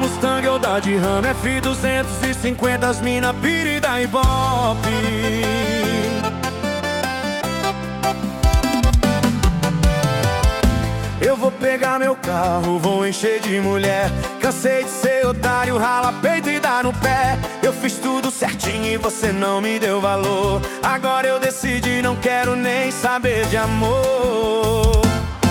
Mustang ou da de Ram, F250, as mina pira e dá ibope. Eu vou pegar meu carro, vou encher de mulher. Cansei de ser otário, rala peito e dá no pé. Eu fiz tudo certinho e você não me deu valor. Agora eu decidi, não quero nem saber de amor.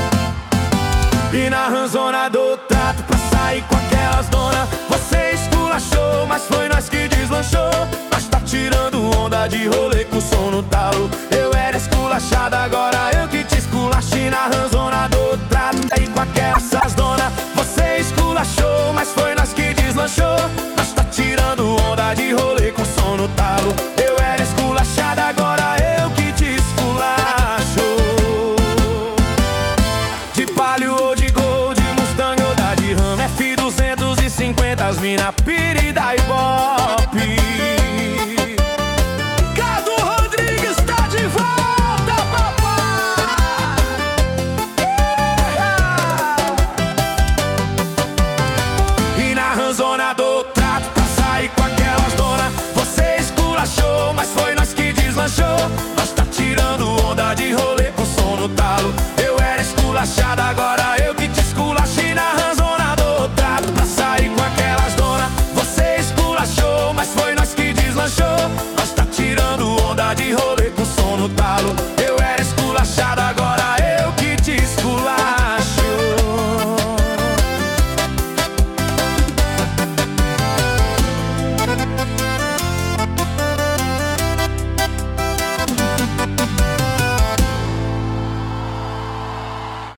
E na ranzona do trato pra sair com aquelas dona. Você esculachou, mas foi nós que deslanchou. Nós tá tirando onda de rolê com som no talo. Eu era esculachado, agora eu que te esculachei. Na ranzona do trato, aí com aquelas dona. Você esculachou, mas foi nós que deslanchou. Nós tá tirando onda de rolê com som no talo. Eu era esculachado, agora eu que te esculacho. De palio ou de gold, Mustang ou da de Ram, F250, as mina pira e dá ibope.